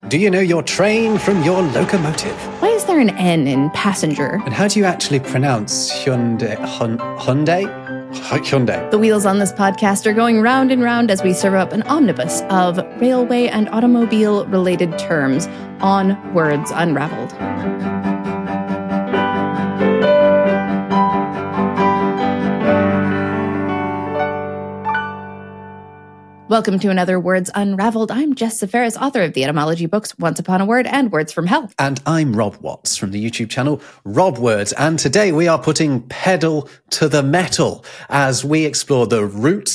Do you know your train from your locomotive? Why is there an N in passenger? And how do you actually pronounce Hyundai? Hyundai. The wheels on this podcast are going round and round as we serve up an omnibus of railway and automobile-related terms on Words Unraveled. Welcome to another Words Unraveled. I'm Jess Seferis, author of the etymology books Once Upon a Word and Words from Hell. And I'm Rob Watts from the YouTube channel Rob Words. And today we are putting pedal to the metal as we explore the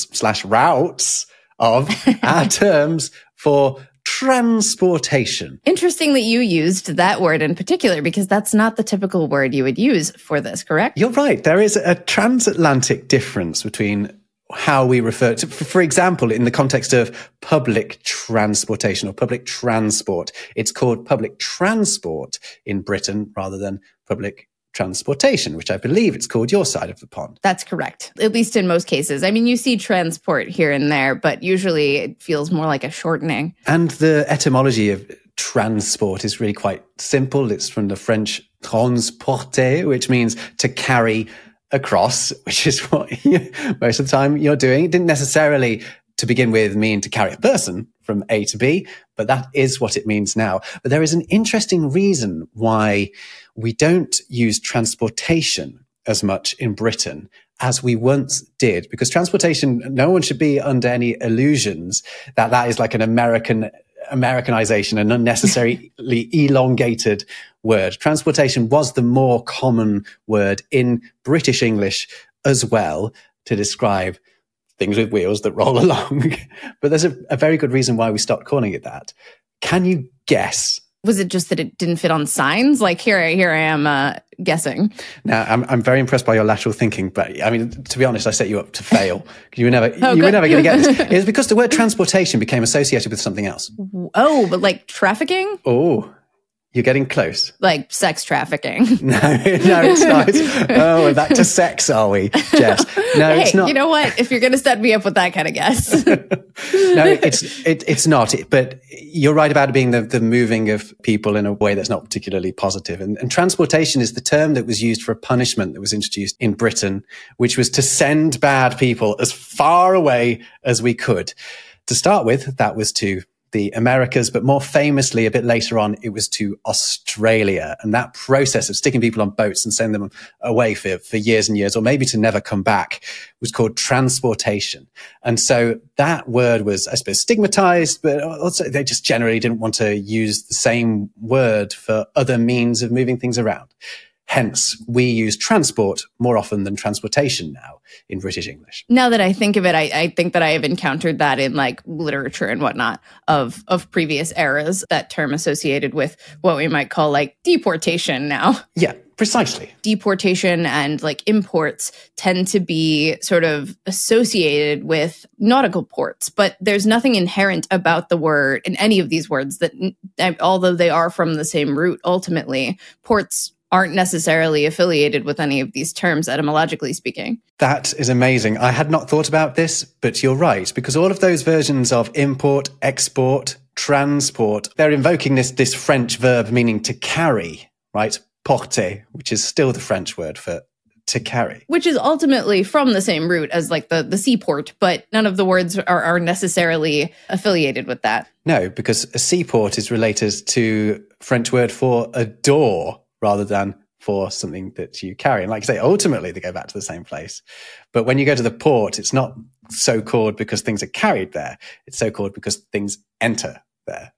routes of our terms for transportation. Interesting that you used that word in particular, because that's not the typical word you would use for this, correct? You're right. There is a transatlantic difference between how we refer to, for example, in the context of public transportation or public transport, it's called public transport in Britain rather than public transportation, which I believe it's called your side of the pond. That's correct, at least in most cases. I mean, you see transport here and there, but usually it feels more like a shortening. And the etymology of transport is really quite simple. It's from the French transporter, which means to carry across, which is what most of the time you're doing. It didn't necessarily, to begin with, mean to carry a person from A to B, but that is what it means now. But there is an interesting reason why we don't use transportation as much in Britain as we once did, because transportation, no one should be under any illusions that that is like an Americanization, an unnecessarily elongated word. Transportation was the more common word in British English as well to describe things with wheels that roll along. But there's a very good reason why we stopped calling it that. Can you guess? Was it just that it didn't fit on signs? Like here I am guessing. Now, I'm very impressed by your lateral thinking, but I mean, to be honest, I set you up to fail. You were never going to get this. It's because the word transportation became associated with something else. Oh, but like trafficking? Oh, you're getting close. Like sex trafficking. No, it's not. Oh, we're back to sex, are we, Jess? No, hey, it's not. You know what? If you're going to set me up with that kind of guess. No, it's not. But you're right about it being the moving of people in a way that's not particularly positive. And transportation is the term that was used for a punishment that was introduced in Britain, which was to send bad people as far away as we could. To start with, that was to the Americas, but more famously, a bit later on, it was to Australia. And that process of sticking people on boats and sending them away for years and years, or maybe to never come back, was called transportation. And so that word was, I suppose, stigmatized, but also they just generally didn't want to use the same word for other means of moving things around. Hence, we use transport more often than transportation now in British English. Now that I think of it, I think that I have encountered that in like literature and whatnot of previous eras, that term associated with what we might call like deportation now. Yeah, precisely. Deportation and like imports tend to be sort of associated with nautical ports, but there's nothing inherent about the word in any of these words that, although they are from the same root, ultimately, ports aren't necessarily affiliated with any of these terms, etymologically speaking. That is amazing. I had not thought about this, but you're right, because all of those versions of import, export, transport, they're invoking this French verb meaning to carry, right? Porter, which is still the French word for to carry. Which is ultimately from the same root as like the seaport, but none of the words are necessarily affiliated with that. No, because a seaport is related to French word for a door, rather than for something that you carry. And like I say, ultimately they go back to the same place. But when you go to the port, it's not so called because things are carried there. It's so called because things enter there.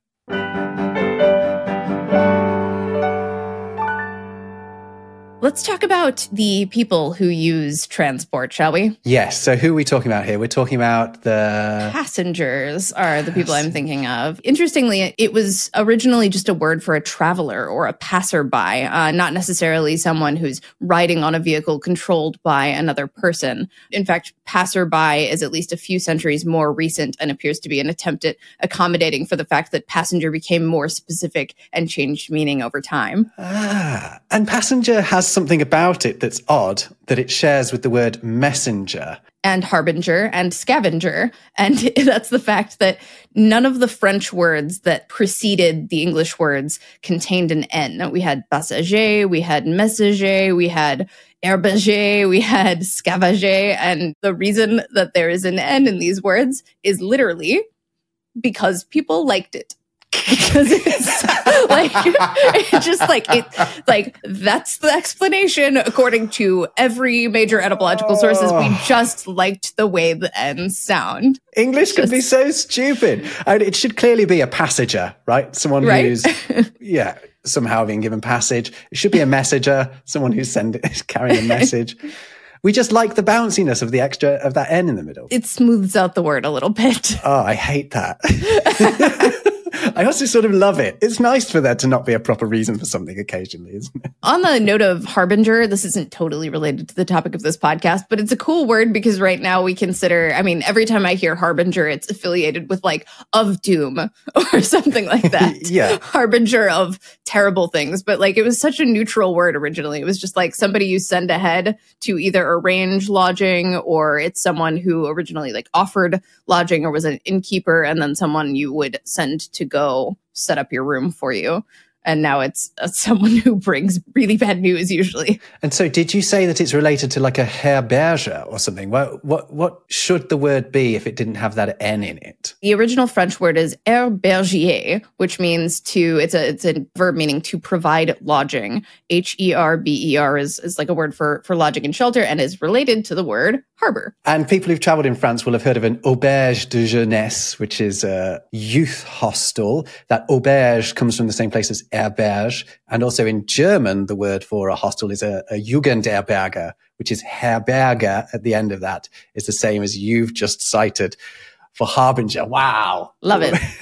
Let's talk about the people who use transport, shall we? Yes. So who are we talking about here? We're talking about the passengers are the people I'm thinking of. Interestingly, it was originally just a word for a traveler or a passerby, not necessarily someone who's riding on a vehicle controlled by another person. In fact, passerby is at least a few centuries more recent and appears to be an attempt at accommodating for the fact that passenger became more specific and changed meaning over time. And passenger has something about it that's odd that it shares with the word messenger. And harbinger and scavenger. And that's the fact that none of the French words that preceded the English words contained an N. We had passager, we had messager, we had herbager, we had scavager. And the reason that there is an N in these words is literally because people liked it. Because it's like, it's just like, that's the explanation according to every major etymological sources. We just liked the way the N's sound. English could be so stupid. And it should clearly be a passenger, right? Someone who's, somehow being given passage. It should be a messenger, someone who's carrying a message. We just like the bounciness of that N in the middle. It smooths out the word a little bit. Oh, I hate that. I also sort of love it. It's nice for there to not be a proper reason for something occasionally, isn't it? On the note of harbinger, this isn't totally related to the topic of this podcast, but it's a cool word because right now we consider, every time I hear harbinger, it's affiliated with like of doom or something like that. Yeah. Harbinger of terrible things. But like it was such a neutral word originally. It was just like somebody you send ahead to either arrange lodging, or it's someone who originally like offered lodging or was an innkeeper, and then someone you would send to go set up your room for you. And now it's someone who brings really bad news usually. And so did you say that it's related to like a herberge or something? What should the word be if it didn't have that N in it? The original French word is herbergier, which means it's a verb meaning to provide lodging. Herber is like a word for lodging and shelter and is related to the word harbor. And people who've traveled in France will have heard of an auberge de jeunesse, which is a youth hostel. That auberge comes from the same place as herberge. And also in German, the word for a hostel is a Jugendherberge, which is Herberge at the end of that. It's the same as you've just cited for harbinger. Wow. Love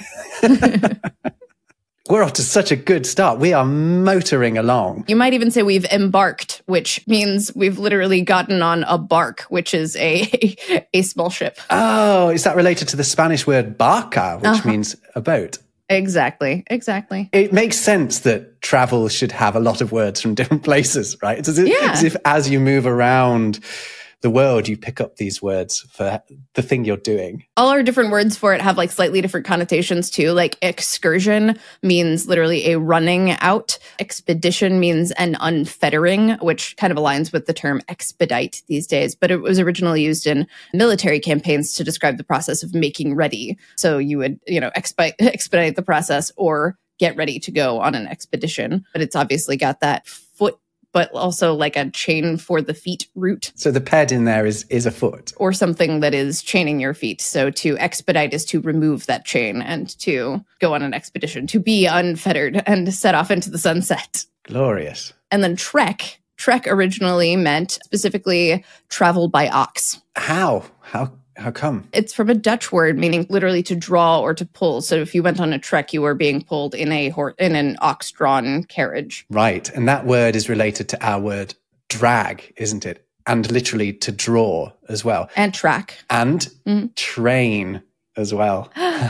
it. We're off to such a good start. We are motoring along. You might even say we've embarked, which means we've literally gotten on a bark, which is a small ship. Oh, is that related to the Spanish word barca, which means a boat? Exactly. It makes sense that travel should have a lot of words from different places, right? It's as if as you move around the world, you pick up these words for the thing you're doing. All our different words for it have like slightly different connotations too. Like excursion means literally a running out. Expedition means an unfettering, which kind of aligns with the term expedite these days. But it was originally used in military campaigns to describe the process of making ready. So you would, expedite the process or get ready to go on an expedition. But it's obviously got that foot, but also like a chain for the feet root. So the ped in there is a foot. Or something that is chaining your feet. So to expedite is to remove that chain and to go on an expedition, to be unfettered and set off into the sunset. Glorious. And then trek. Trek originally meant specifically travel by ox. How come? It's from a Dutch word meaning literally to draw or to pull. So if you went on a trek, you were being pulled in an ox-drawn carriage. Right. And that word is related to our word drag, isn't it? And literally to draw as well. And track. And train as well.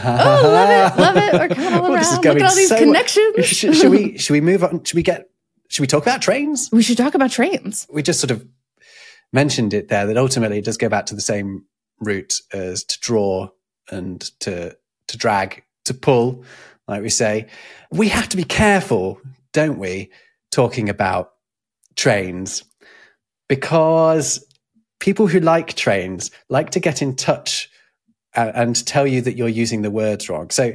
Oh, love it. We're kind of all around. Look at all these connections. Should we move on? Should we talk about trains? We should talk about trains. We just sort of mentioned it there, that ultimately it does go back to the same root as to draw and to drag, to pull, like we say. We have to be careful, don't we, talking about trains, because people who like trains like to get in touch and tell you that you're using the words wrong. So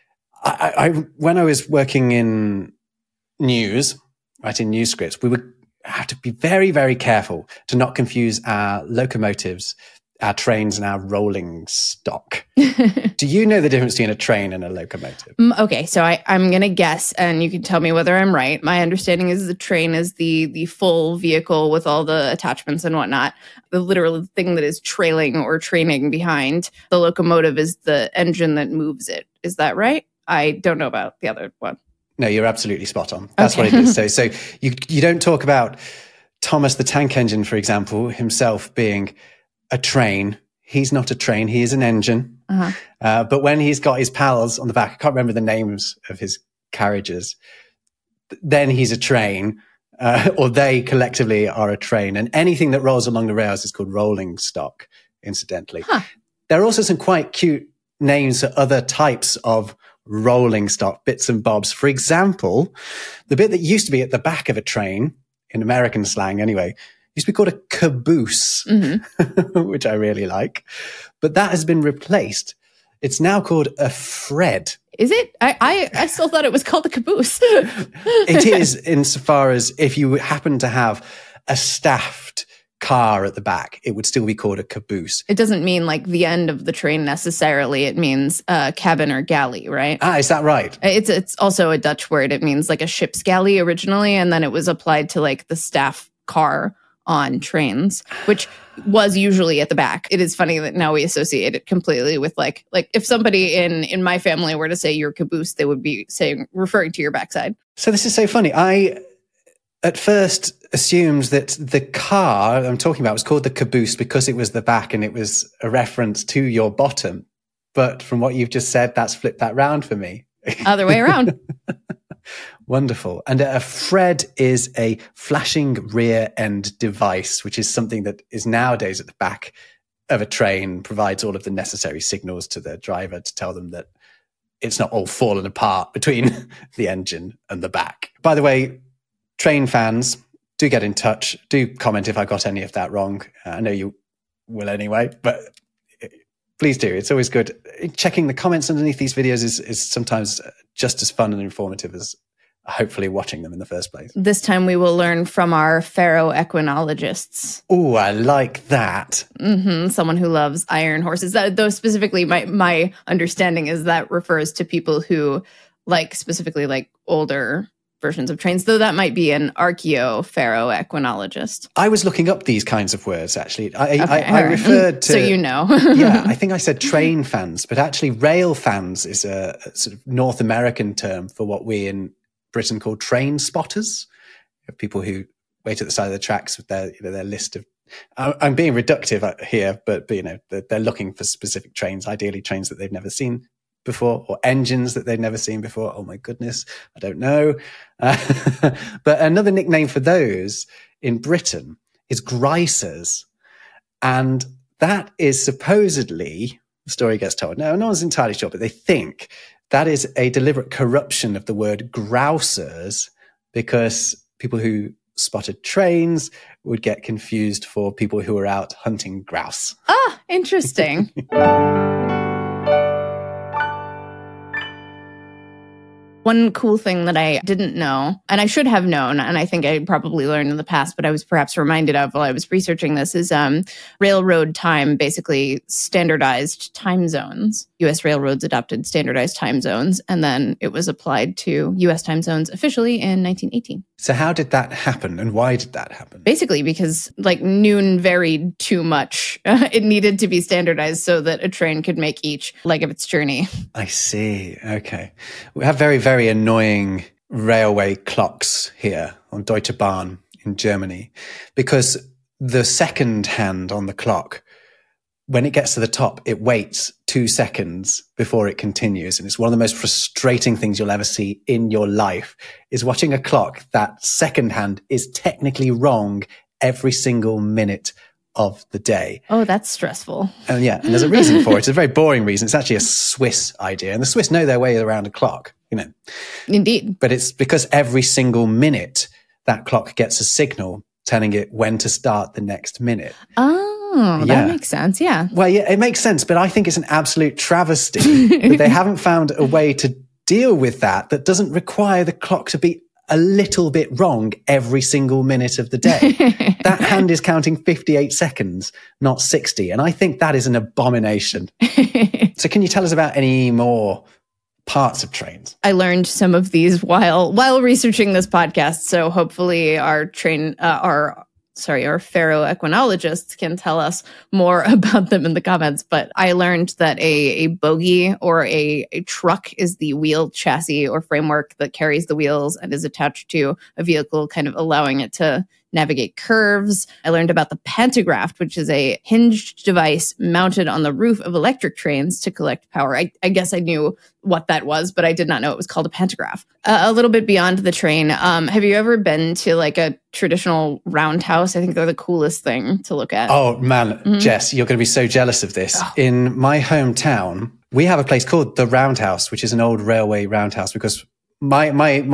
I when I was working in news, writing news scripts, we would have to be very, very careful to not confuse our locomotives, our trains, and our rolling stock. Do you know the difference between a train and a locomotive? Okay, so I'm going to guess, and you can tell me whether I'm right. My understanding is the train is the full vehicle with all the attachments and whatnot. The literal thing that is trailing or training behind. The locomotive is the engine that moves it. Is that right? I don't know about the other one. No, you're absolutely spot on. That's what it is. So you don't talk about Thomas the Tank Engine, for example, himself being a train. He's not a train. He is an engine. But when he's got his pals on the back, I can't remember the names of his carriages, then he's a train. or they collectively are a train. And anything that rolls along the rails is called rolling stock, incidentally. Huh. There are also some quite cute names for other types of rolling stock, bits and bobs. For example, the bit that used to be at the back of a train, in American slang anyway, used to be called a caboose, which I really like. But that has been replaced. It's now called a Fred. Is it? I still thought it was called a caboose. It is, insofar as if you happen to have a staffed car at the back, it would still be called a caboose. It doesn't mean like the end of the train necessarily. It means cabin or galley, right? Ah, is that right? It's also a Dutch word. It means like a ship's galley originally, and then it was applied to like the staff car on trains, which was usually at the back. It is funny that now we associate it completely with like if somebody in my family were to say your caboose, they would be referring to your backside. So this is so funny. I at first assumed that the car I'm talking about was called the caboose because it was the back and it was a reference to your bottom. But from what you've just said, that's flipped that round for me. Other way around. Wonderful. And a Fred is a flashing rear end device, which is something that is nowadays at the back of a train, provides all of the necessary signals to the driver to tell them that it's not all fallen apart between the engine and the back. By the way, train fans, do get in touch. Do comment if I got any of that wrong. I know you will anyway, but please do. It's always good. Checking the comments underneath these videos is sometimes just as fun and informative as hopefully watching them in the first place. This time we will learn from our ferroequinologists. Oh, I like that. Someone who loves iron horses. Though specifically, my understanding is that refers to people who specifically like older versions of trains, though that might be an archaeoferroequinologist. I was looking up these kinds of words, actually. I referred to... So you know. Yeah, I think I said train fans, but actually rail fans is a sort of North American term for what we in Britain call train spotters. People who wait at the side of the tracks with their list of... I'm being reductive here, but they're looking for specific trains, ideally trains that they've never seen before, or engines that they've never seen before. Oh my goodness, I don't know. But another nickname for those in Britain is greisers. And that is supposedly, the story gets told, no one's entirely sure, but they think that is a deliberate corruption of the word grousers, because people who spotted trains would get confused for people who were out hunting grouse. Ah, interesting. One cool thing that I didn't know, and I should have known, and I think I probably learned in the past, but I was perhaps reminded of while I was researching this, is railroad time, basically standardized time zones. U.S. railroads adopted standardized time zones, and then it was applied to U.S. time zones officially in 1918. So how did that happen, and why did that happen? Basically because noon varied too much. It needed to be standardized so that a train could make each leg of its journey. I see. Okay. We have very, very annoying railway clocks here on Deutsche Bahn in Germany, because the second hand on the clock, when it gets to the top, it waits 2 seconds before it continues. And it's one of the most frustrating things you'll ever see in your life, is watching a clock that second hand is technically wrong every single minute of the day. Oh, that's stressful. And yeah, and there's a reason for it. It's a very boring reason. It's actually a Swiss idea. And the Swiss know their way around a clock, Indeed. But it's because every single minute that clock gets a signal telling it when to start the next minute. Oh, that makes sense. Yeah. Well, yeah, it makes sense, but I think it's an absolute travesty that they haven't found a way to deal with that doesn't require the clock to be a little bit wrong every single minute of the day. That hand is counting 58 seconds, not 60. And I think that is an abomination. So can you tell us about any more parts of trains? I learned some of these while researching this podcast. So hopefully our ferroequinologists can tell us more about them in the comments. But I learned that a bogie or a truck is the wheel chassis or framework that carries the wheels and is attached to a vehicle, kind of allowing it to navigate curves. I learned about the pantograph, which is a hinged device mounted on the roof of electric trains to collect power. I guess I knew what that was, but I did not know it was called a pantograph. A little bit beyond the train, have you ever been to like a traditional roundhouse? I think they're the coolest thing to look at. Oh man, Jess, you're going to be so jealous of this. Oh. In my hometown, we have a place called the Roundhouse, which is an old railway roundhouse, because my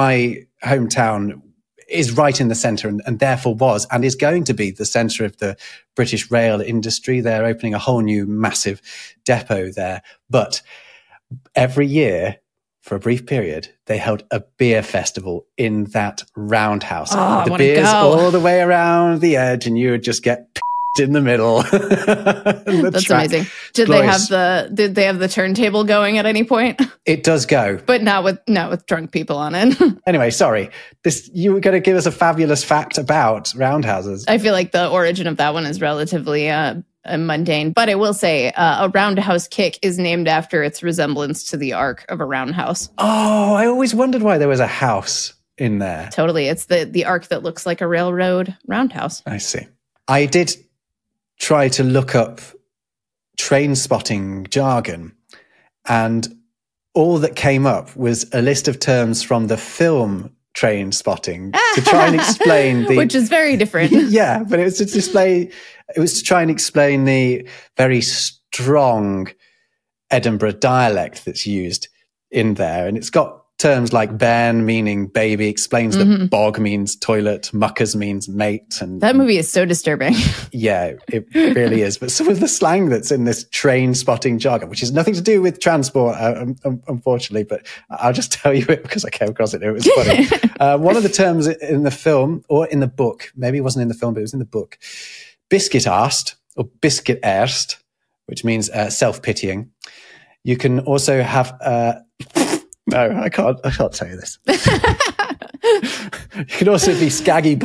hometown is right in the center and therefore was and is going to be the center of the British rail industry. They're opening a whole new massive depot there. But every year, for a brief period, they held a beer festival in that roundhouse. The beers all the way around the edge, and you would just get in the middle. That's track. Amazing. Did they have the turntable going at any point? It does go, but not with drunk people on it. Anyway, sorry. You were going to give us a fabulous fact about roundhouses. I feel like the origin of that one is relatively mundane, but I will say a roundhouse kick is named after its resemblance to the arc of a roundhouse. Oh, I always wondered why there was a house in there. Totally. It's the arc that looks like a railroad roundhouse. I see. I did try to look up train spotting jargon, and all that came up was a list of terms from the film Train Spotting to try and explain which is very different. Yeah, but it was to try and explain the very strong Edinburgh dialect that's used in there. And it's got terms like bairn meaning baby, explains that bog means toilet, muckers means mate. And that movie is so disturbing. Yeah, it really is. But some of the slang that's in this train spotting jargon, which has nothing to do with transport, unfortunately, but I'll just tell you it because I came across it. It was funny. One of the terms in the film, or in the book, maybe it wasn't in the film, but it was in the book, biscuit arsed or biscuit erst, which means self-pitying. You can also have... No, I can't tell you this. You can also be scaggy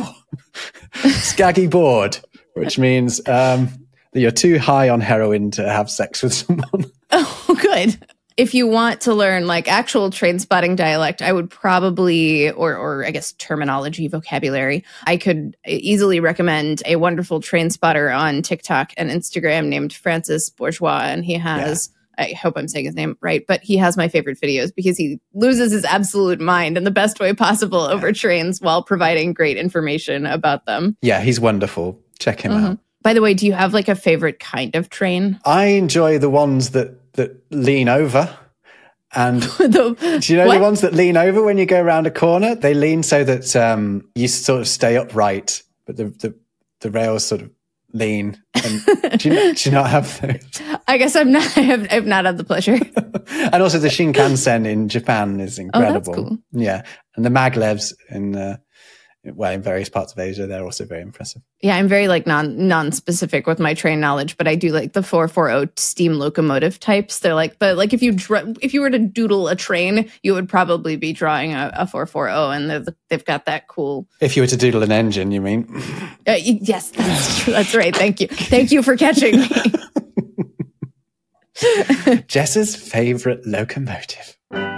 bored, which means that you're too high on heroin to have sex with someone. Oh, good. If you want to learn like actual train spotting dialect, I would probably, or I guess terminology, vocabulary, I could easily recommend a wonderful train spotter on TikTok and Instagram named Francis Bourgeois, and he has... Yeah. I hope I'm saying his name right, but he has my favorite videos because he loses his absolute mind in the best way possible over trains while providing great information about them. Yeah, he's wonderful. Check him out. By the way, do you have like a favorite kind of train? I enjoy the ones that lean over. And do you know the ones that lean over when you go around a corner? They lean so that you sort of stay upright, but the rails sort of lean. And do you not have those? I guess I've not had the pleasure. And also the Shinkansen in Japan is incredible. Oh, that's cool. Yeah. And the maglevs in various parts of Asia, they're also very impressive. Yeah, I'm very like non-specific with my train knowledge, but I do like the 440 steam locomotive types. They're like if you were to doodle a train, you would probably be drawing a 440, and they've got that cool. If you were to doodle an engine, you mean? Yes, that's true. That's right. Thank you for catching me. Jess's favorite locomotive.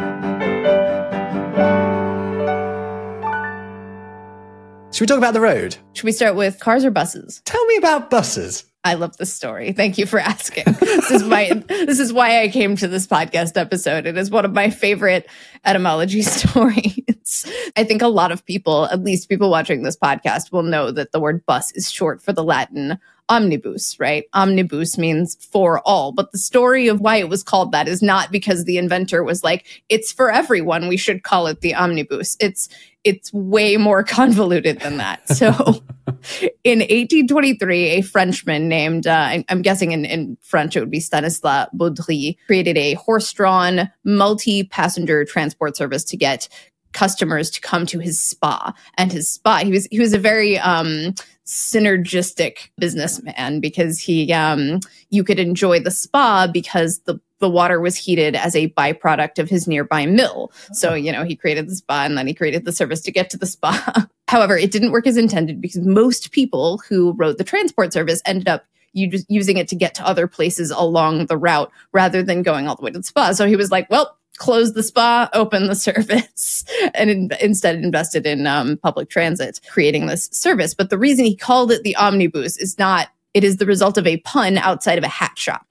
Should we talk about the road? Should we start with cars or buses? Tell me about buses. I love this story. Thank you for asking. This is why I came to this podcast episode. It is one of my favorite etymology stories. I think a lot of people, at least people watching this podcast, will know that the word bus is short for the Latin omnibus, right? Omnibus means for all. But the story of why it was called that is not because the inventor was like, it's for everyone, we should call it the omnibus. It's way more convoluted than that. So in 1823, a Frenchman named, I'm guessing in French it would be Stanislas Baudry, created a horse-drawn multi-passenger transport service to get customers to come to his spa. And his spa, he was a very synergistic businessman because you could enjoy the spa because the water was heated as a byproduct of his nearby mill. So, he created the spa and then he created the service to get to the spa. However, it didn't work as intended because most people who rode the transport service ended up using it to get to other places along the route rather than going all the way to the spa. So he was like, well, closed the spa, opened the service, and instead invested in public transit, creating this service. But the reason he called it the Omnibus is not, it is the result of a pun outside of a hat shop.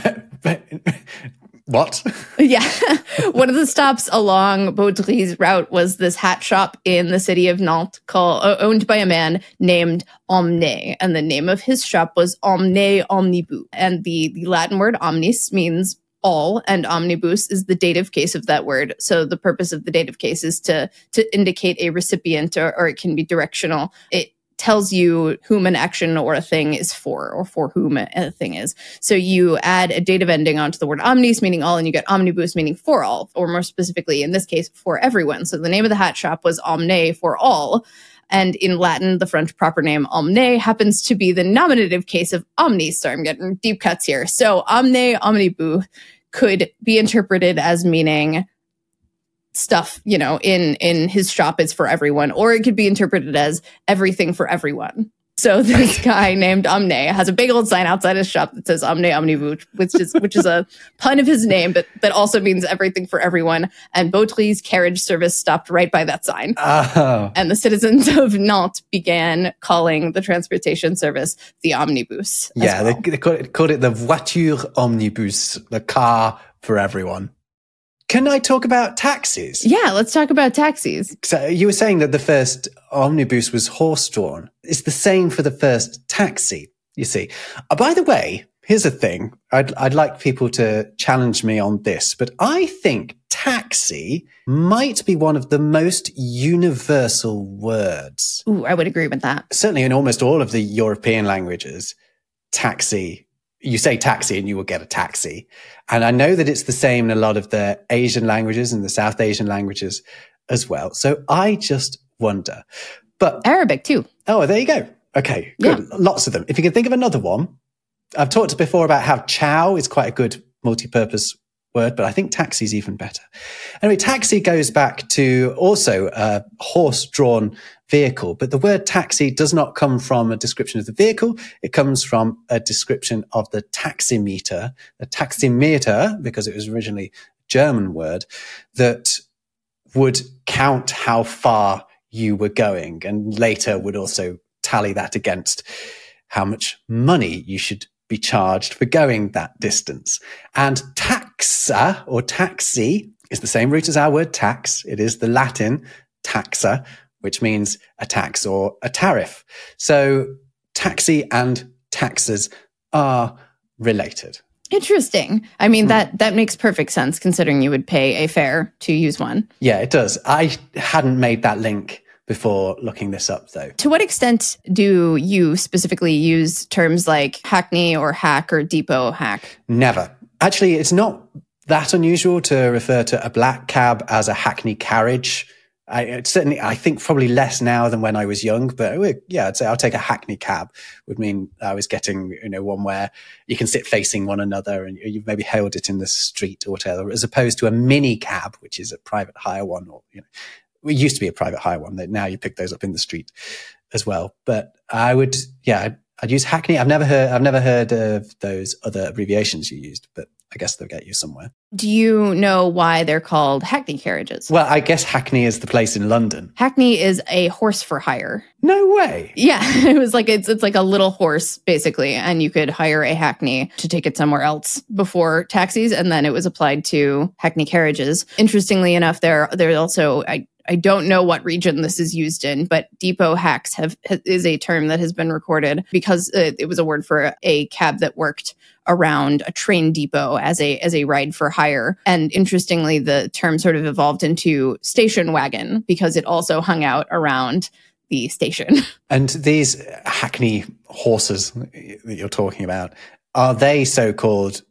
What? Yeah. One of the stops along Baudry's route was this hat shop in the city of Nantes owned by a man named Omne. And the name of his shop was Omne Omnibus. And the Latin word omnis means all, and omnibus is the dative case of that word. So the purpose of the dative case is to indicate a recipient, or it can be directional. It tells you whom an action or a thing is for, or for whom a thing is. So you add a dative ending onto the word omnis, meaning all, and you get omnibus, meaning for all, or more specifically, in this case, for everyone. So the name of the hat shop was Omne, for all. And in Latin, the French proper name omne happens to be the nominative case of omnis. So I'm getting deep cuts here. So omne omnibus could be interpreted as meaning stuff, in his shop is for everyone, or it could be interpreted as everything for everyone. So this guy named Omne has a big old sign outside his shop that says Omne Omnibus, which is a pun of his name, but that also means everything for everyone. And Baudry's carriage service stopped right by that sign. Oh. And the citizens of Nantes began calling the transportation service the Omnibus. Yeah, well. they called it the voiture omnibus, the car for everyone. Can I talk about taxis? Yeah, let's talk about taxis. So you were saying that the first omnibus was horse-drawn. It's the same for the first taxi, you see. By the way, here's a thing. I'd like people to challenge me on this, but I think taxi might be one of the most universal words. Ooh, I would agree with that. Certainly in almost all of the European languages, taxi, you say taxi and you will get a taxi. And I know that it's the same in a lot of the Asian languages and the South Asian languages as well. So I just wonder. But Arabic too. Oh, there you go. Okay, good. Yeah. Lots of them. If you can think of another one. I've talked before about how chow is quite a good multi-purpose word, but I think taxi is even better. Anyway, taxi goes back to also a horse-drawn vehicle, but the word taxi does not come from a description of the vehicle. It comes from a description of the taximeter, because it was originally a German word, that would count how far you were going and later would also tally that against how much money you should be charged for going that distance. And taxa or taxi is the same root as our word tax. It is the Latin taxa, which means a tax or a tariff. So taxi and taxes are related. Interesting. I mean, that makes perfect sense considering you would pay a fare to use one. Yeah, it does. I hadn't made that link before looking this up, though. To what extent do you specifically use terms like hackney or hack or depot hack? Never. Actually, it's not that unusual to refer to a black cab as a hackney carriage. I think probably less now than when I was young, but yeah, I'd say I'll take a hackney cab would mean I was getting, one where you can sit facing one another and you've maybe hailed it in the street or whatever, as opposed to a mini cab, which is a private hire one, or, it used to be a private hire one. Now you pick those up in the street as well. But I'd use hackney. I've never heard of those other abbreviations you used, but I guess they'll get you somewhere. Do you know why they're called hackney carriages? Well, I guess Hackney is the place in London. Hackney is a horse for hire. No way. Yeah, it was like it's like a little horse basically, and you could hire a hackney to take it somewhere else before taxis, and then it was applied to hackney carriages. Interestingly enough, there's also I don't know what region this is used in, but depot hacks is a term that has been recorded because it was a word for a cab that worked around a train depot as a ride for hire. And interestingly, the term sort of evolved into station wagon because it also hung out around the station. And these hackney horses that you're talking about, are they so-called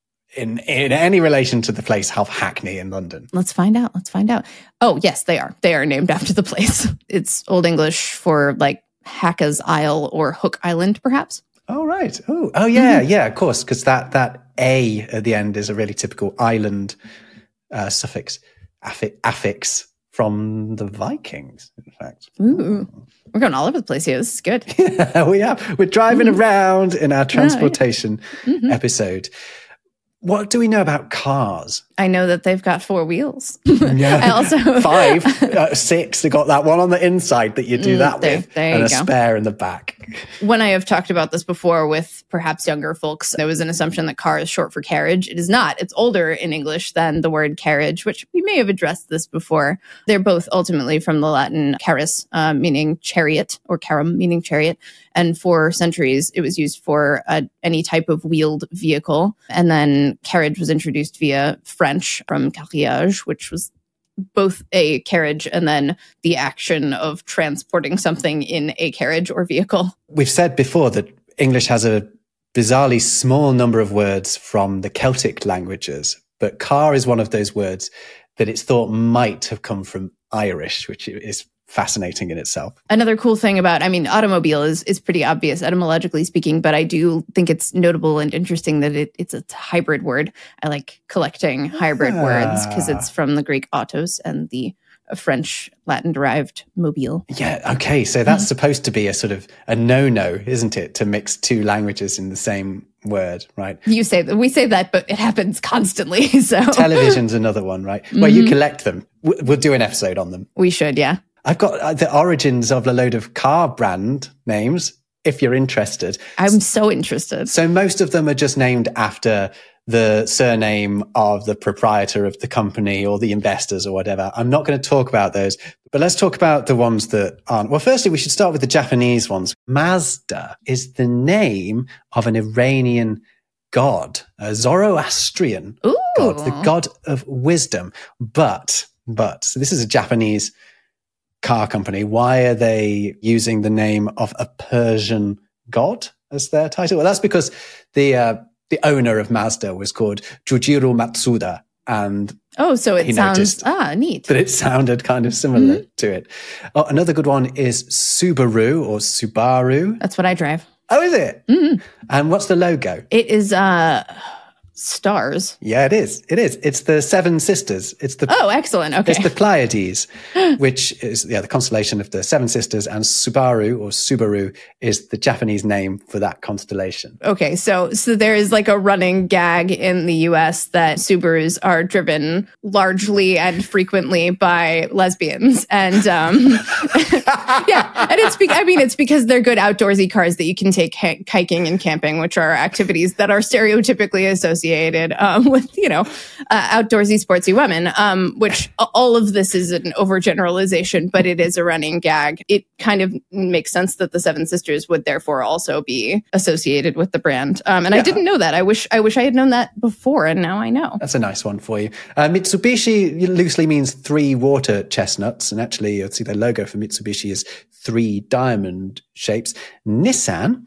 in any relation to the place of Hackney in London? Let's find out. Oh, yes, they are. They are named after the place. It's Old English for like Hacka's Isle or Hook Island, perhaps. Oh, right. Oh, yeah, yeah, of course, because that A at the end is a really typical island suffix, affix from the Vikings, in fact. Ooh, we're going all over the place here. This is good. Yeah, we are. We're driving around in our transportation episode. What do we know about cars? I know that they've got 4 wheels. Yeah. I also 5, 6. They got that one on the inside that you do that with, and a spare in the back. When I have talked about this before with perhaps younger folks, there was an assumption that car is short for carriage. It is not. It's older in English than the word carriage, which we may have addressed this before. They're both ultimately from the Latin carus, meaning chariot, or carum, meaning chariot. And for centuries, it was used for any type of wheeled vehicle. And then carriage was introduced via French from carriage, which was both a carriage and then the action of transporting something in a carriage or vehicle. We've said before that English has a bizarrely small number of words from the Celtic languages, but car is one of those words that it's thought might have come from Irish, which is fascinating in itself. Another cool thing about, automobile is pretty obvious etymologically speaking, but I do think it's notable and interesting that it's a hybrid word. I like collecting hybrid words because it's from the Greek autos and the French Latin-derived mobile. Yeah, okay. So that's supposed to be a sort of a no-no, isn't it, to mix 2 languages in the same word, right? You say that. We say that, but it happens constantly. So television's another one, right? Where you collect them. We'll do an episode on them. We should, yeah. I've got the origins of a load of car brand names, if you're interested. I'm so interested. So most of them are just named after the surname of the proprietor of the company or the investors or whatever. I'm not going to talk about those, but let's talk about the ones that aren't. Well, firstly, we should start with the Japanese ones. Mazda is the name of an Iranian god, a Zoroastrian god, the god of wisdom. But, so this is a Japanese car company. Why are they using the name of a Persian god as their title? Well, that's because the owner of Mazda was called Jujiro Matsuda, and so it sounds neat. But it sounded kind of similar to it. Oh, another good one is Subaru or Subaru. That's what I drive. Oh, is it? Mm-hmm. And what's the logo? It is stars. Yeah, it is. It is. It's the Seven Sisters. Excellent. Okay. It's the Pleiades, which is the constellation of the Seven Sisters, and Subaru is the Japanese name for that constellation. Okay, so there is like a running gag in the US that Subarus are driven largely and frequently by lesbians, and yeah, and it's because they're good outdoorsy cars that you can take hiking and camping, which are activities that are stereotypically associated with, outdoorsy, sportsy women, which all of this is an overgeneralization, but it is a running gag. It kind of makes sense that the Seven Sisters would therefore also be associated with the brand. I didn't know that. I wish I had known that before, and now I know. That's a nice one for you. Mitsubishi loosely means 3 water chestnuts, and actually you'll see the logo for Mitsubishi is 3 diamond shapes. Nissan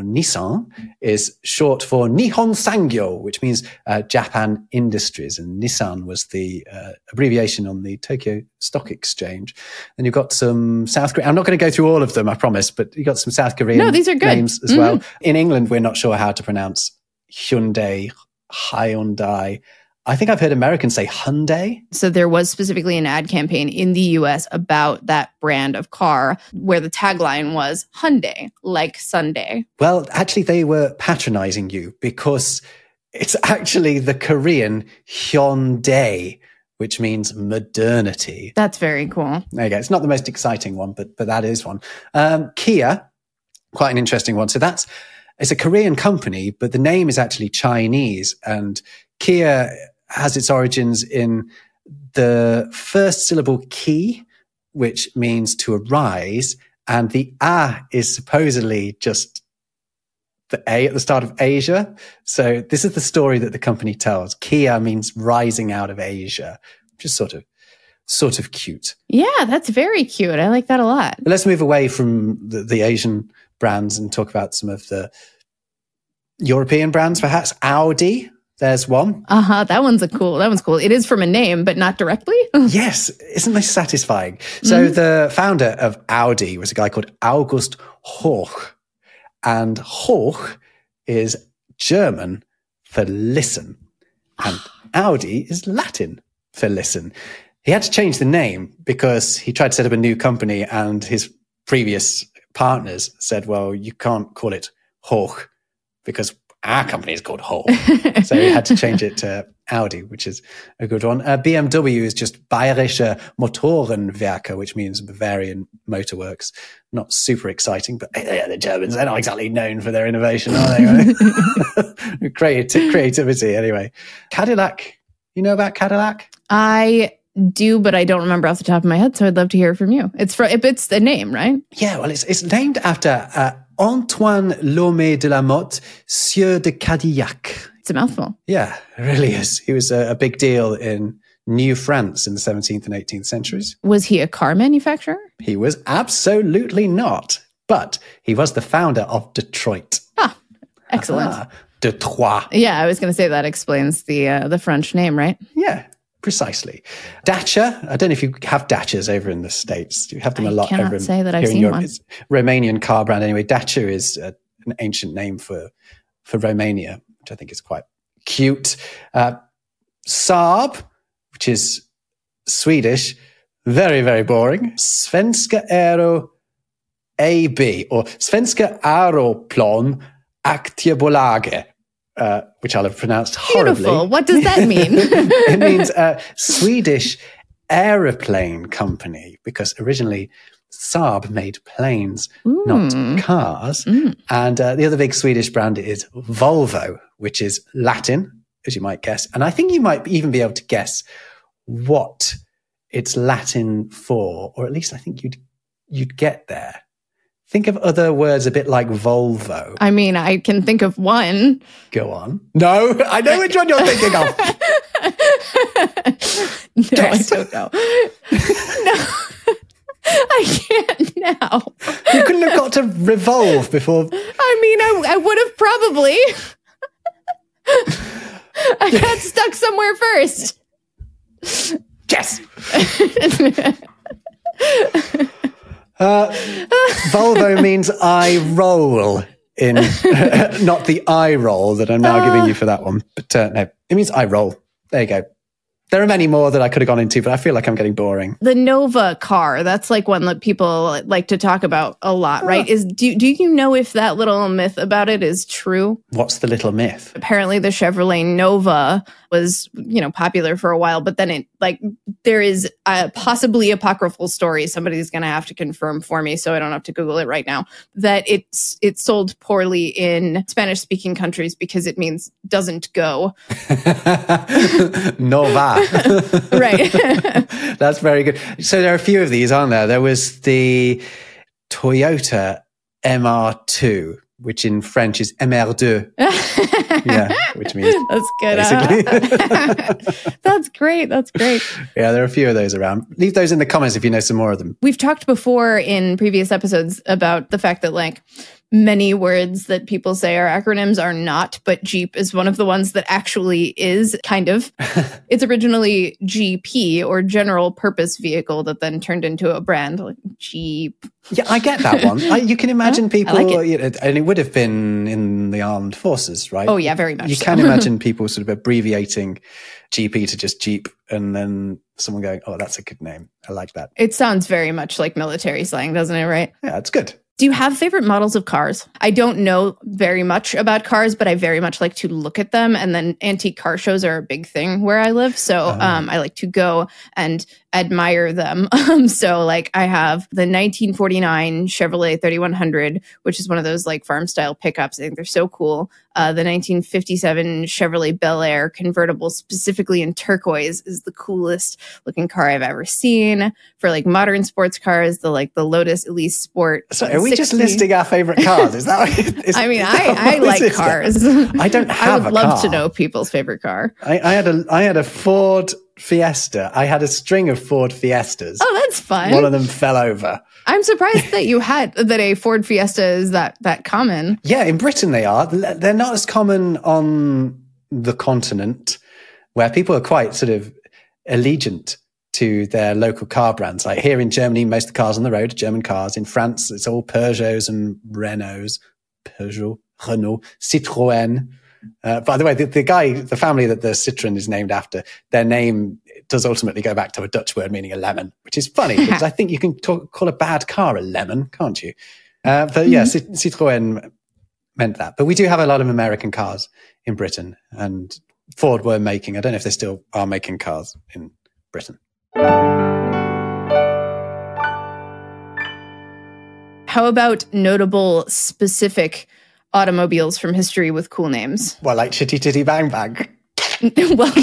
is short for Nihon Sangyo, which means Japan Industries, and Nissan was the abbreviation on the Tokyo Stock Exchange. And you've got some South Korean. I'm not going to go through all of them, I promise, but you've got some South Korean these are good. names as well. In England, we're not sure how to pronounce Hyundai, Hyundai. I think I've heard Americans say Hyundai. So there was specifically an ad campaign in the US about that brand of car where the tagline was Hyundai, like Sunday. Well, actually, they were patronizing you because it's actually the Korean Hyundai, which means modernity. That's very cool. There you go. It's not the most exciting one, but that is one. Kia, quite an interesting one. So it's a Korean company, but the name is actually Chinese, and Kia has its origins in the first syllable ki, which means to arise, and the a is supposedly just the A at the start of Asia. So this is the story that the company tells. Kia means rising out of Asia, which is sort of cute. Yeah, that's very cute. I like that a lot. But let's move away from the Asian brands and talk about some of the European brands, perhaps. Audi. There's one. That one's cool. It is from a name, but not directly. Yes. Isn't this satisfying? So the founder of Audi was a guy called August Hoch. And Hoch is German for listen. And Audi is Latin for listen. He had to change the name because he tried to set up a new company and his previous partners said, well, you can't call it Hoch because our company is called Hall. So we had to change it to Audi, which is a good one. BMW is just Bayerische Motorenwerke, which means Bavarian Motorworks. Not super exciting, but the Germans, they're not exactly known for their innovation, are they? Creativity, anyway. Cadillac, you know about Cadillac? I do, but I don't remember off the top of my head, so I'd love to hear from you. It's the name, right? Yeah, well, it's named after Antoine Lomé de la Motte, Sieur de Cadillac. It's a mouthful. Yeah, it really is. He was a big deal in New France in the 17th and 18th centuries. Was he a car manufacturer? He was absolutely not, but he was the founder of Detroit. Ah, excellent. Detroit. Yeah, I was going to say that explains the French name, right? Yeah. Precisely. Dacia. I don't know if you have Dacias over in the States. You have them a lot over in, say that I've seen one. It's Romanian car brand anyway. Dacia is an ancient name for Romania, which I think is quite cute. Saab, which is Swedish, very, very boring. Svenska Aero AB or Svenska Aeroplan Aktiebolag. Which I'll have pronounced horribly. Beautiful. What does that mean? It means Swedish aeroplane company, because originally Saab made planes, not cars. And the other big Swedish brand is Volvo, which is Latin, as you might guess. And I think you might even be able to guess what it's Latin for, or at least I think you'd get there. Think of other words a bit like Volvo. I mean, I can think of one. Go on. No, I know which one you're thinking of. No, I don't know. No, I can't now. You couldn't have got to revolve before. I mean, I would have probably. I got stuck somewhere first. Yes. Volvo means I roll in, not the eye roll that I'm now giving you for that one. But no, it means I roll. There you go. There are many more that I could have gone into, but I feel like I'm getting boring. The Nova car, that's like one that people like to talk about a lot, right? Do you know if that little myth about it is true? What's the little myth? Apparently the Chevrolet Nova was, popular for a while, but then there is a possibly apocryphal story. Somebody's going to have to confirm for me, so I don't have to Google it right now, that it sold poorly in Spanish-speaking countries because it means doesn't go. Nova. Right. That's very good. So there are a few of these, aren't there? There was the Toyota MR2, which in French is MR2. Yeah, which means that's good. Basically. That's great. That's great. Yeah, there are a few of those around. Leave those in the comments if you know some more of them. We've talked before in previous episodes about the fact that many words that people say are acronyms are not, but Jeep is one of the ones that actually is kind of. It's originally GP, or General Purpose Vehicle, that then turned into a brand like Jeep. Yeah, I get that one. You can imagine people, I like it. And it would have been in the armed forces, right? Oh yeah, very much. You can imagine people sort of abbreviating GP to just Jeep, and then someone going, "Oh, that's a good name. I like that." It sounds very much like military slang, doesn't it? Right? Yeah, it's good. Do you have favorite models of cars? I don't know very much about cars, but I very much like to look at them. And then antique car shows are a big thing where I live. So I like to go and admire them. So I have the 1949 Chevrolet 3100, which is one of those farm style pickups. I think they're so cool. The 1957 Chevrolet Bel Air convertible, specifically in turquoise, is the coolest looking car I've ever seen. For modern sports cars, the Lotus Elise Sport. So are we just listing our favorite cars? Is that? I like cars. I don't have a car. I would love to know people's favorite car. I had a Ford Fiesta. I had a string of Ford Fiestas. Oh, that's fun. One of them fell over. I'm surprised that a Ford Fiesta is that common. Yeah, in Britain they are. They're not as common on the continent, where people are quite sort of allegiant to their local car brands. Like here in Germany, most of the cars on the road are German cars. In France, it's all Peugeots and Renaults. Peugeot, Renault, Citroën. By the way, the family that the Citroën is named after, their name does ultimately go back to a Dutch word meaning a lemon, which is funny because I think you can call a bad car a lemon, can't you? But yeah, Citroën meant that. But we do have a lot of American cars in Britain, and Ford were making, I don't know if they still are making cars in Britain. How about notable specific automobiles from history with cool names? Well, like Chitty Chitty Bang Bang. Well,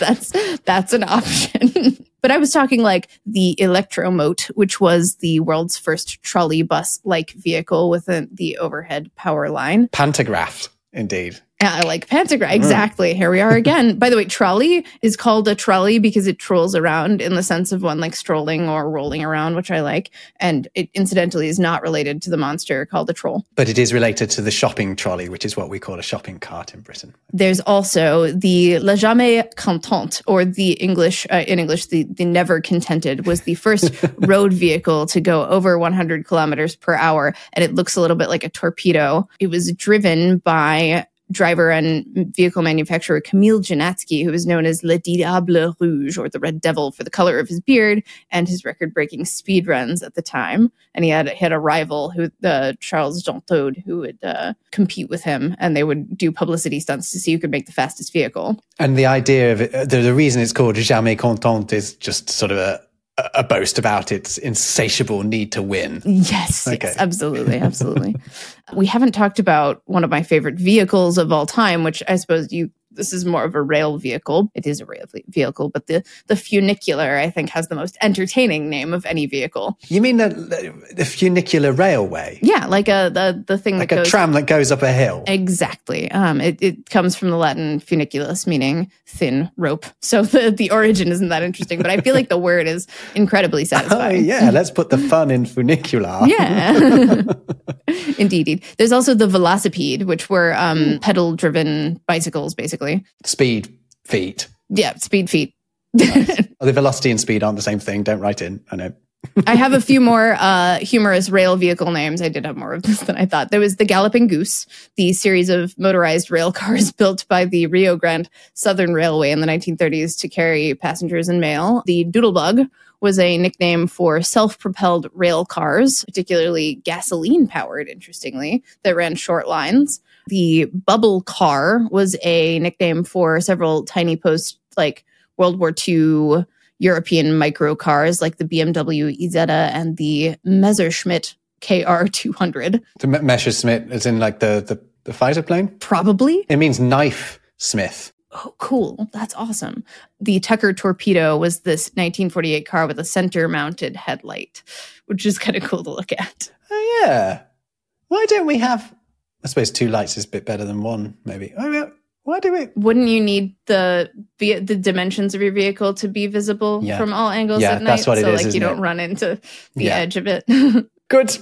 that's an option. But I was talking like the Electromote, which was the world's first trolley bus-like vehicle with the overhead power line. Pantograph, indeed. I like pantograph. Exactly. Here we are again. By the way, trolley is called a trolley because it trolls around in the sense of one like strolling or rolling around, which I like. And it incidentally is not related to the monster called a troll. But it is related to the shopping trolley, which is what we call a shopping cart in Britain. There's also the La Jamais Contente, or the English, in English, the Never Contented, was the first road vehicle to go over 100 kilometers per hour. And it looks a little bit like a torpedo. It was driven by driver and vehicle manufacturer Camille Janatsky, who was known as Le Diable Rouge, or the Red Devil, for the color of his beard and his record-breaking speed runs at the time. And he had a rival, Charles Jontaud, who would compete with him, and they would do publicity stunts to see who could make the fastest vehicle. And the idea of it, the reason it's called Jamais Content is just sort of a boast about its insatiable need to win. Yes, absolutely. We haven't talked about one of my favorite vehicles of all time, which I suppose this is more of a rail vehicle. It is a rail vehicle, but the funicular, I think, has the most entertaining name of any vehicle. You mean the funicular railway? Yeah, like the thing like that goes... a tram that goes up a hill. Exactly. It comes from the Latin funiculus, meaning thin rope. So the origin isn't that interesting, but I feel like the word is incredibly satisfying. Oh, yeah, let's put the fun in funicular. Yeah. Indeed. There's also the velocipede, which were pedal-driven bicycles, basically. Speed feet. Yeah, speed feet. Nice. The velocity and speed aren't the same thing. Don't write in. I know. I have a few more humorous rail vehicle names. I did have more of this than I thought. There was the Galloping Goose, the series of motorized rail cars built by the Rio Grande Southern Railway in the 1930s to carry passengers and mail. The Doodlebug was a nickname for self-propelled rail cars, particularly gasoline-powered, interestingly, that ran short lines. The Bubble Car was a nickname for several tiny like World War II European micro cars, like the BMW Isetta and the Messerschmitt KR200. The Messerschmitt is in like the fighter plane? Probably. It means knife smith. Oh, cool. That's awesome. The Tucker Torpedo was this 1948 car with a center-mounted headlight, which is kind of cool to look at. Oh, yeah. Why don't we have... I suppose 2 lights is a bit better than 1, maybe. Why do we... Wouldn't you need the dimensions of your vehicle to be visible from all angles at night? That's what it is, like you don't it? run into the edge of it. Good.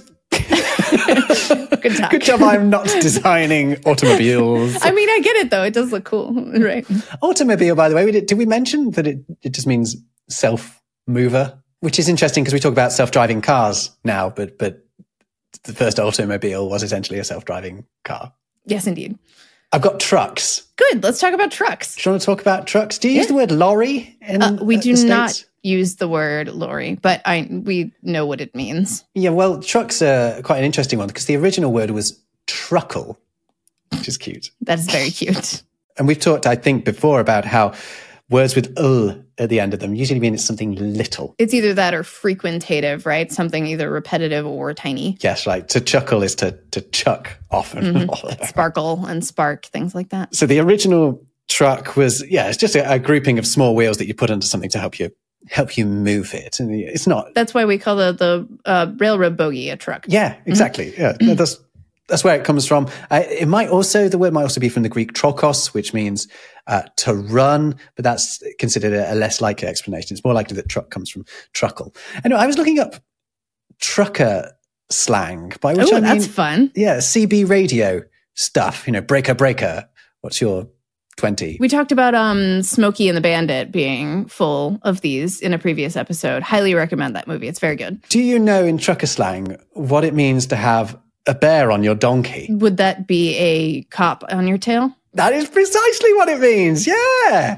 Good job I'm not designing automobiles. I mean, I get it, though. It does look cool, right? Automobile, by the way, did we mention that it just means self-mover? Which is interesting because we talk about self-driving cars now, but the first automobile was essentially a self-driving car. Yes, indeed. I've got trucks. Good. Let's talk about trucks. Do you want to talk about trucks? Do you use the word lorry in we do the not States? Use the word lorry, but we know what it means. Yeah, well, trucks are quite an interesting one because the original word was truckle, which is cute. That is very cute. And we've talked, I think, before about how words with "ul" at the end of them usually mean it's something little. It's either that or frequentative, right? Something either repetitive or tiny. Yes, right. To chuckle is to chuck often. Sparkle and spark, things like that. So the original truck was, it's just a grouping of small wheels that you put onto something to help you move it. And it's not... That's why we call the railroad bogie a truck. Yeah, exactly. Yeah, that's where it comes from. The word might also be from the Greek trokos, which means to run, but that's considered a less likely explanation. It's more likely that truck comes from truckle. Anyway, I was looking up trucker slang, by which I mean... that's fun. Yeah, CB radio stuff, breaker. What's your 20? We talked about Smokey and the Bandit being full of these in a previous episode. Highly recommend that movie. It's very good. Do you know in trucker slang what it means to have a bear on your donkey? Would that be a cop on your tail? That is precisely what it means, yeah.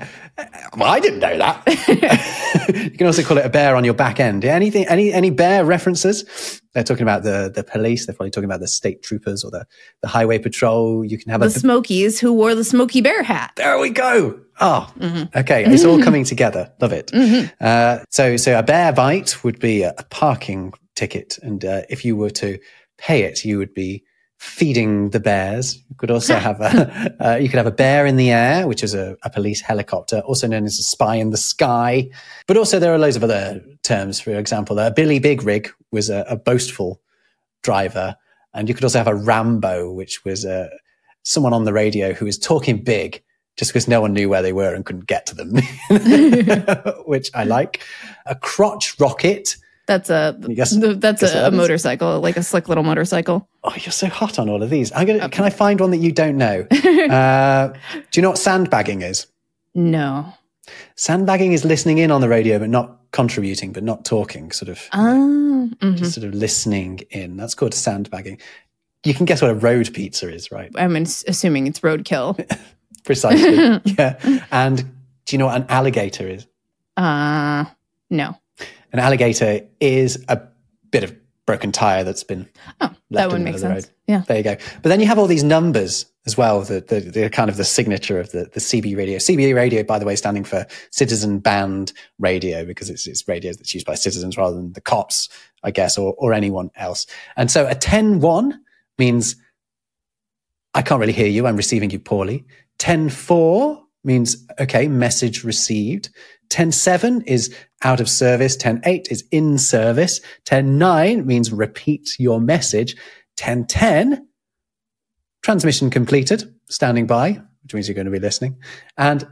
Well, I didn't know that. You can also call it a bear on your back end. Any bear references? They're talking about the police. They're probably talking about the state troopers or the highway patrol. You can have the Smokies who wore the Smokey Bear hat. There we go. Oh, okay. It's all coming together. Love it. So a bear bite would be a parking ticket. And if you were to pay it, you would be feeding the bears. You could also have a bear in the air, which is a police helicopter, also known as a spy in the sky. But also there are loads of other terms. For example, Billy Big Rig was a boastful driver. And you could also have a Rambo, which was someone on the radio who was talking big just because no one knew where they were and couldn't get to them, which I like. A crotch rocket. That's a motorcycle, like a slick little motorcycle. Oh, you're so hot on all of these. Can I find one that you don't know? Do you know what sandbagging is? No. Sandbagging is listening in on the radio, but not contributing, but not talking, sort of. Just sort of listening in. That's called sandbagging. You can guess what a road pizza is, right? I'm assuming it's roadkill. Precisely. Yeah. And do you know what an alligator is? No. An alligator is a bit of broken tire that's been left in the middle of the road. Yeah. There you go. But then you have all these numbers as well, the kind of the signature of the CB radio. CB radio, by the way, standing for Citizen Band Radio, because it's radio that's used by citizens rather than the cops, I guess, or anyone else. And so a 10-1 means I can't really hear you. I'm receiving you poorly. 10-4 means, okay, message received. 10-7 is out of service. 10-8 is in service. 10-9 means repeat your message. 10-10, transmission completed, standing by, which means you're going to be listening. And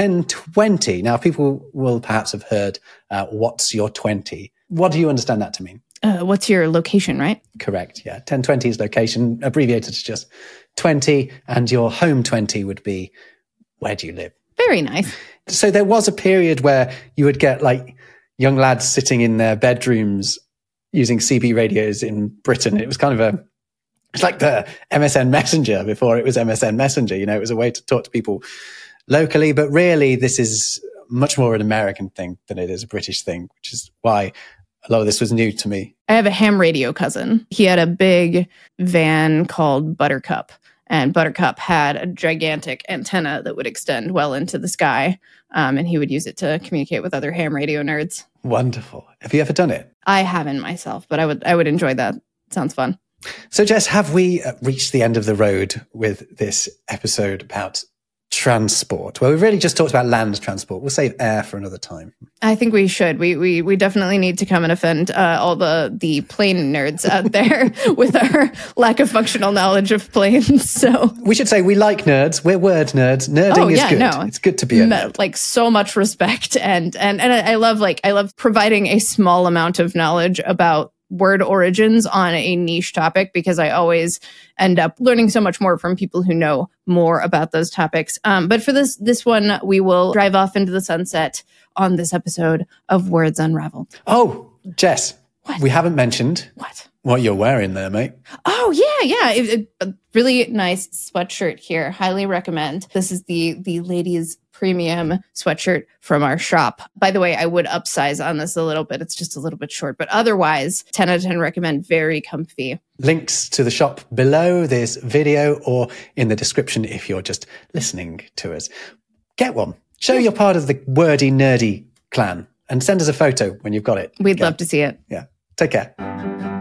10-20, now people will perhaps have heard, what's your 20? What do you understand that to mean? What's your location, right? Correct, yeah. 10-20 is location, abbreviated to just 20, and your home 20 would be, where do you live? Very nice. So there was a period where you would get like young lads sitting in their bedrooms using CB radios in Britain. It was kind of it's like the MSN Messenger before it was MSN Messenger. You know, it was a way to talk to people locally, but really this is much more an American thing than it is a British thing, which is why a lot of this was new to me. I have a ham radio cousin. He had a big van called Buttercup. And Buttercup had a gigantic antenna that would extend well into the sky. And he would use it to communicate with other ham radio nerds. Wonderful. Have you ever done it? I haven't myself, but I would enjoy that. Sounds fun. So, Jess, have we reached the end of the road with this episode about transport? Well, we've really just talked about land transport. We'll save air for another time. I think we should. We definitely need to come and offend all the plane nerds out there with our lack of functional knowledge of planes. So we should say we like nerds. We're word nerds. Nerding is good. No, it's good to be a nerd. Like so much respect and I love providing a small amount of knowledge about word origins on a niche topic, because I always end up learning so much more from people who know more about those topics. But for this one, we will drive off into the sunset on this episode of Words Unraveled. Oh, Jess, what? We haven't mentioned what you're wearing there, mate. Oh, yeah. A really nice sweatshirt here. Highly recommend. This is the ladies' premium sweatshirt from our shop. By the way, I would upsize on this a little bit. It's just a little bit short, but otherwise 10 out of 10 recommend. Very comfy. Links to the shop below this video or in the description if you're just listening to us. Get one. Show you're part of the wordy, nerdy clan and send us a photo when you've got it. We'd love to see it. Yeah. Take care.